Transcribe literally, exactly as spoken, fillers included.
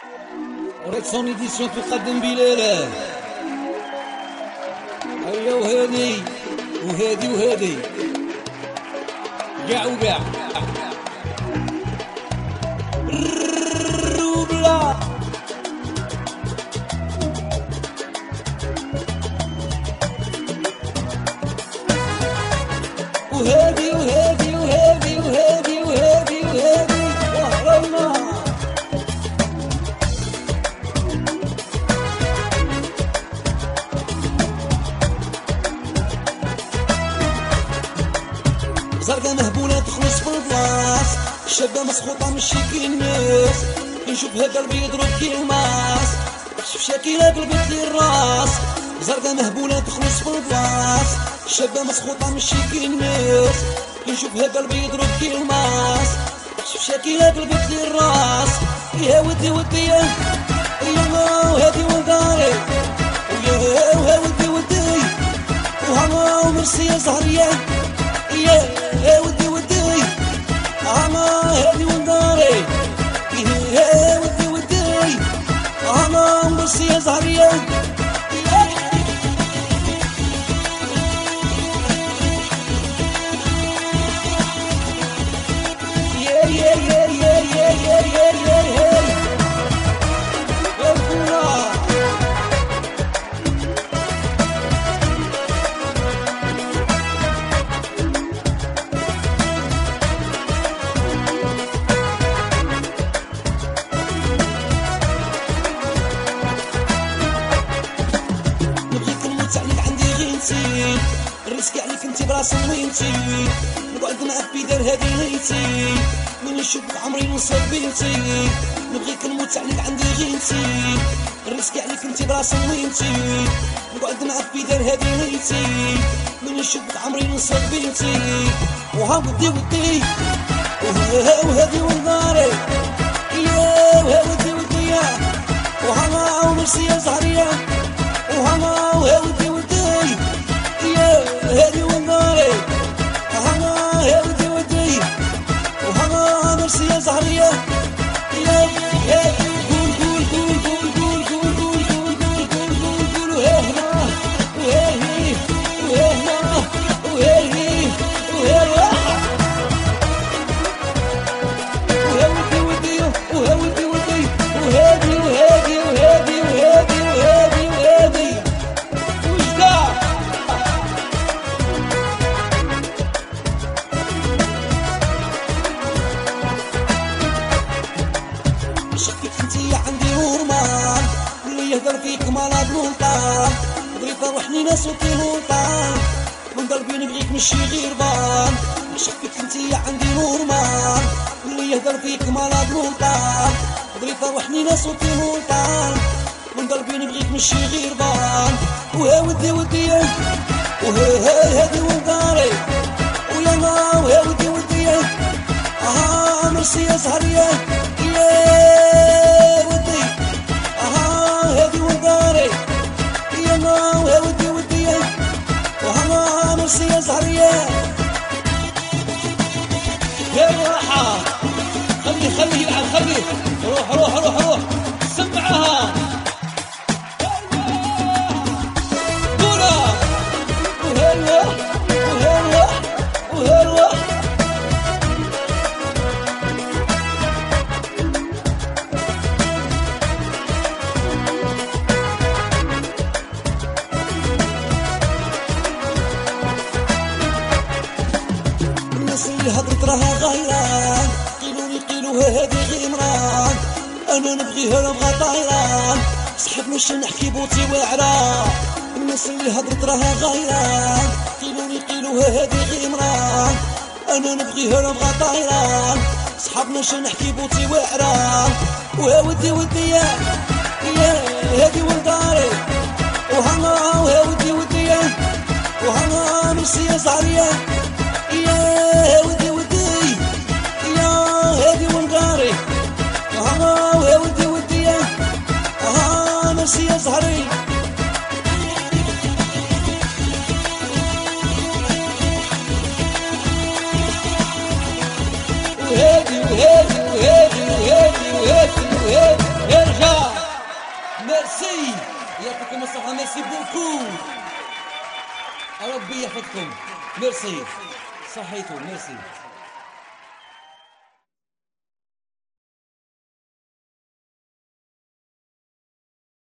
ريكسون إديسيون تقدم بليلة. هيا وهادي وهادي وهادي قاع وقاع روبلا وهادي وهادي وهادي وهادي وهادي وهادي وهرينا زرقا مهبولة تخلص في البلاص، شابة مسخوطة من شيكي الناس، نشوفها قلبي يضرب كي الماس، شاكيلة قلبي في الراس. زرقا مهبولة تخلص في البلاص، شابة مسخوطة من شيكي الناس، نشوفها قلبي يضرب كي الماس، شاكيلة قلبي في الراس. يا ودي ودي يا وهادي وداري ويا وها ودي ودي وهما ومرسي يا زهرية يا ودي ودي انا هادي وداري يا ودي ودي انا ومرسي يا زهرية يا يا يا يا يا يا يا يا يا الرزق عليك انتي براسي وينتي نقعد معاك بدار هادي ليتي من نشوفك عمري نوصل بيتي نبغيك نموت عليك عندي غينتي الرزق عليك انتي براسي وينتي نقعد معاك بدار هادي ليتي من نشوفك عمري نوصل بيتي وها ودي ودي وها وهادي وداري يا وها ودي ودي وها ومرسي يا زهرية وها وها ودي ودي يا هادي وناري هما يا ودي ودي وهما مرسي يا زهرية يا يا قول قول قول قول قول قول قول قول قول قول قول وهي هنا وهي هي وهي هنا وهي هي وهي الواحد وهي ودي ودي وهي ودي ودي وهادي وهادي وهادي وهادي وهادي وهادي وجدع شفتك انتي عندي هرمان اللي يهدر فيك مالا بلوطان بغيت روحني ناس وطيلوطان من قلبي نبغيك مشي غير بان. شفتك انتي عندي هرمان اللي يهدر فيك مالا بلوطان بغيت روحني ناس وطيلوطان من قلبي نبغيك مشي غير بان. وها ودي ودي وها هادي وداري ويا ما وها ودي ودي اها مرسي يا زهرية يا ودي اها هادي وداري يا ما وها ودي ودي وها مرسي يا زهرية يا راحة خلي خلي يلعب خلي روح روح روح روح سمعها الناس اللي هضرت راها غيران قيلولي قيلوها هادي غيمران انا نبغيها نبغى طايران صحاب مش نحكي بوتي واعران. الناس اللي هضرت راها غيران قيلولي قيلوها هادي غيمران انا نبغيها نبغى طايران صحاب مش نحكي بوتي واعران. وها ودي ودي يا هادي وداري وهما وها ودي ودي وهما مرسي يا زهرية يا ودي ودي يا هادي ونقاري وهما ويا ودي ودي ها مرسي يا زهري وهادي وهادي وهادي وهادي وهادي وهادي يعطيكم الصحة. ميرسي بوكو. ربي يحفظكم. ميرسي. صحيتو. ميرسي.